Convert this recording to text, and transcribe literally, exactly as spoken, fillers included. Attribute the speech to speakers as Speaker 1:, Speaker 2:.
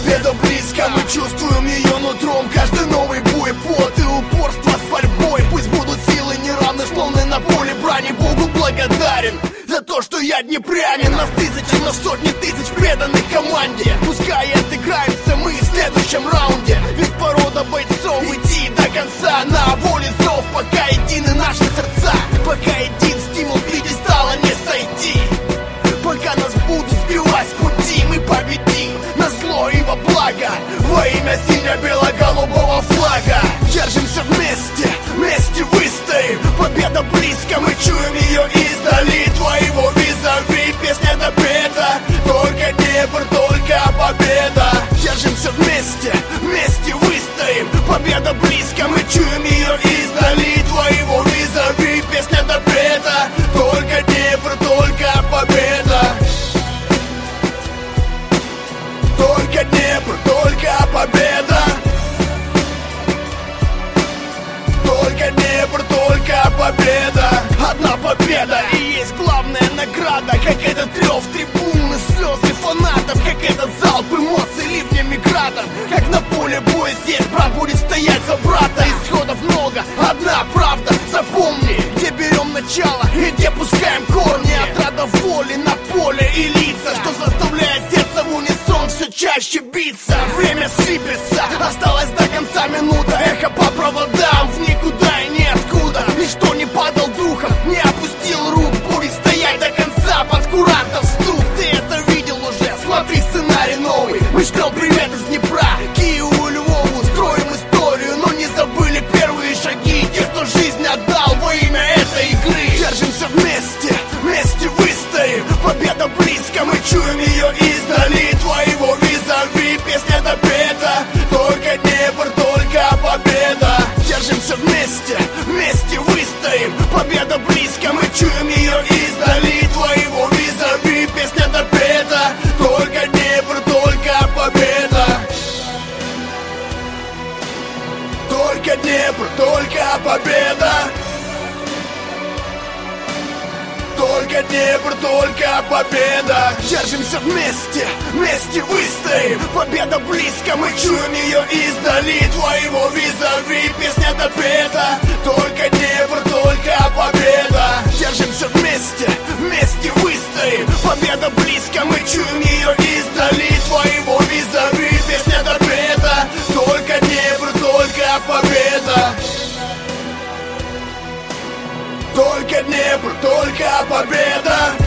Speaker 1: Победа близко, мы чувствуем ее нутром. Каждый новый бой, пот и упорство с борьбой. Пусть будут силы неравны, словно на поле брани. Богу благодарен за то, что я днепрянин. Нас тысячи, но сотни тысяч преданных команде. Пускай отыграемся мы в следующем раунде. Ведь порода бойцов идти до конца. На воле зов, пока едины наши сердца. Пока един стимул пьедестала не сойти. Пока нас будут сбивать с пути, мы победим на зло и во благо. Во имя сине-бело-голубого флага. Держимся вместе, вместе выстоим. Победа близко, мы чуем ее издали. Твоего визави песня допета. Только Днепр, только победа. Держимся вместе, вместе выстоим. Победа близко, мы чуем ее издали. Твоего визави песня допета. Только Днепр, только победа. Только Днепр, только победа. Только Днепр, только победа. Одна победа и есть главная награда. Как этот рев трибуны, слезы фанатов. Как этот залп эмоций ливнями градом. Как на поле боя здесь брат будет стоять за брата. Исходов много, одна правда. Запомни, где берем начало и где пускаем корни. Отрада воли на поле и лица, что заставляет сердце в унисон все чаще биться. Время сыпется, осталось до конца минута. Эхо по проводам в никуда и ниоткуда. Ничто не падал духом, не опустил рук. Будет стоять до конца под курантов стук. Ты это видел уже, смотри сценарий новый. Мы ждем привет из Днепра, Киеву и Львову. Строим историю, но не забыли первые шаги. Те, кто жизнь отдал во имя этой игры. Держимся вместе, вместе выстоим. Победа близко, мы чуем ее издали. Твоего визави песня допета. Только Днепр, только победа. Держимся вместе, вместе выстоим. Победа близко, мы чуем ее издали. Твоего визави песня допета. Только Днепр, только победа. Только Днепр, только победа. Только Днепр, только победа. Держимся вместе, вместе выстоим. Победа близко, мы чуем ее издали. Твоего визави песня допета. Только Днепр, только победа. Держимся вместе, вместе выстоим. Победа близко, мы чуем ее издали. Твоего визави песня допета. Только Днепр, только победа. Только Днепр, только победа.